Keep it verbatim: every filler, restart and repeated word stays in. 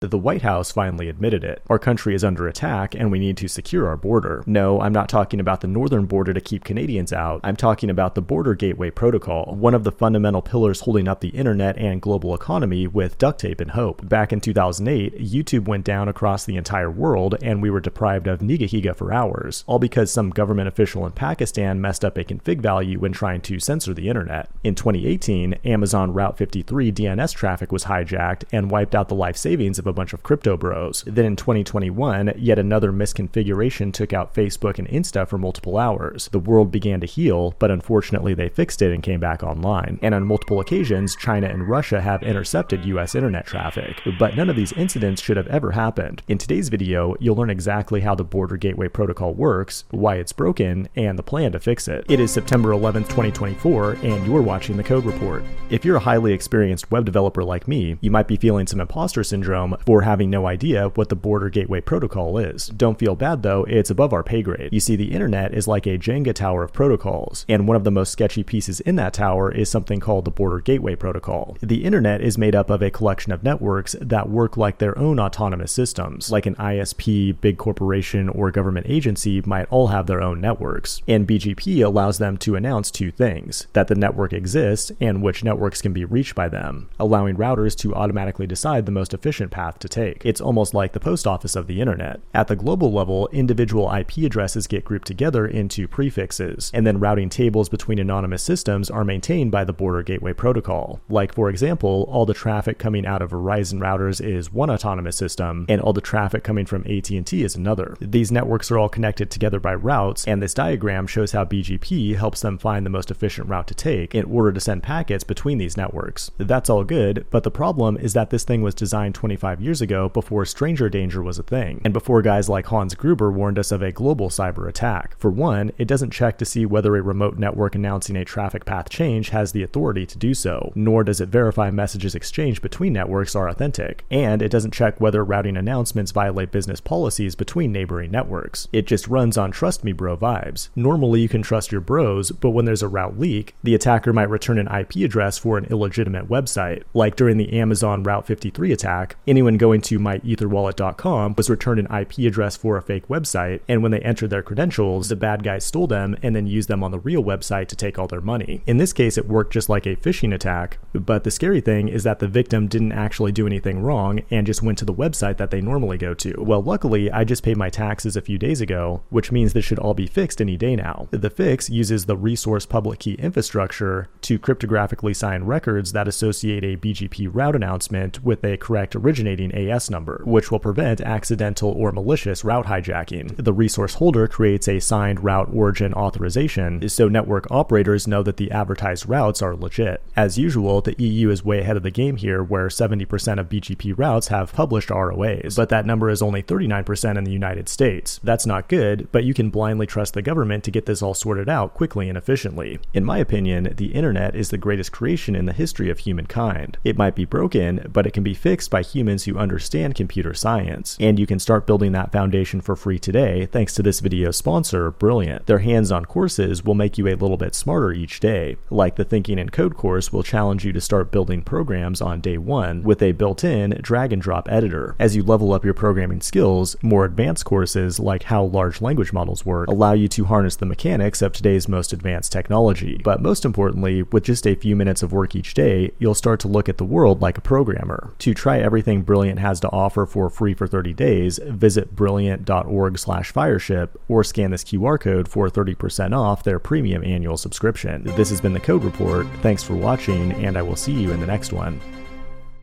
The White House finally admitted it. Our country is under attack and we need to secure our border. No, I'm not talking about the northern border to keep Canadians out. I'm talking about the Border Gateway Protocol, one of the fundamental pillars holding up the internet and global economy with duct tape and hope. Back in two thousand eight, YouTube went down across the entire world and we were deprived of Nigahiga for hours, all because some government official in Pakistan messed up a config value when trying to censor the internet. In twenty eighteen, Amazon Route fifty-three D N S traffic was hijacked and wiped out the life savings of a bunch of crypto bros. Then in twenty twenty-one, yet another misconfiguration took out Facebook and Insta for multiple hours. The world began to heal, but unfortunately they fixed it and came back online. And on multiple occasions, China and Russia have intercepted U S internet traffic. But none of these incidents should have ever happened. In today's video, you'll learn exactly how the Border Gateway Protocol works, why it's broken, and the plan to fix it. It is September eleventh, twenty twenty-four, and you're watching The Code Report. If you're a highly experienced web developer like me, you might be feeling some imposter syndrome for having no idea what the Border Gateway Protocol is. Don't feel bad though, it's above our pay grade. You see, the internet is like a Jenga tower of protocols, and one of the most sketchy pieces in that tower is something called the Border Gateway Protocol. The internet is made up of a collection of networks that work like their own autonomous systems, like an I S P, big corporation, or government agency might all have their own networks. And B G P allows them to announce two things: that the network exists and which networks can be reached by them, allowing routers to automatically decide the most efficient path to take. It's almost like the post office of the internet. At the global level, individual I P addresses get grouped together into prefixes, and then routing tables between anonymous systems are maintained by the Border Gateway Protocol. Like, for example, all the traffic coming out of Verizon routers is one autonomous system, and all the traffic coming from A T and T is another. These networks are all connected together by routes, and this diagram shows how B G P helps them find the most efficient route to take in order to send packets between these networks. That's all good, but the problem is that this thing was designed twenty-five years ago before stranger danger was a thing, and before guys like Hans Gruber warned us of a global cyber attack. For one, it doesn't check to see whether a remote network announcing a traffic path change has the authority to do so, nor does it verify messages exchanged between networks are authentic, and it doesn't check whether routing announcements violate business policies between neighboring networks. It just runs on trust me bro vibes. Normally you can trust your bros, but when there's a route leak, the attacker might return an I P address for an illegitimate website. Like during the Amazon Route fifty-three attack, anyone going to my ether wallet dot com was returned an I P address for a fake website, and when they entered their credentials, the bad guys stole them and then used them on the real website to take all their money. In this case, it worked just like a phishing attack, but the scary thing is that the victim didn't actually do anything wrong and just went to the website that they normally go to. Well, luckily, I just paid my taxes a few days ago, which means this should all be fixed any day now. The fix uses the resource public key infrastructure to cryptographically sign records that associate a B G P route announcement with a correct originating A S number, which will prevent accidental or malicious route hijacking. The resource holder creates a signed route origin authorization, so network operators know that the advertised routes are legit. As usual, the E U is way ahead of the game here, where seventy percent of B G P routes have published R O As, but that number is only thirty-nine percent in the United States. That's not good, but you can blindly trust the government to get this all sorted out quickly and efficiently. In my opinion, the internet is the greatest creation in the history of humankind. It might be broken, but it can be fixed by humans who understand computer science, and you can start building that foundation for free today thanks to this video's sponsor, Brilliant. Their hands-on courses will make you a little bit smarter each day. Like the Thinking in Code course will challenge you to start building programs on day one with a built-in drag-and-drop editor. As you level up your programming skills, more advanced courses like how large language models work allow you to harness the mechanics of today's most advanced technology. But most importantly, with just a few minutes of work each day, you'll start to look at the world like a programmer. To try everything Brilliant has to offer for free for thirty days, visit brilliant dot org slash fireship or scan this Q R code for thirty percent off their premium annual subscription. This has been The Code Report. Thanks for watching, and I will see you in the next one.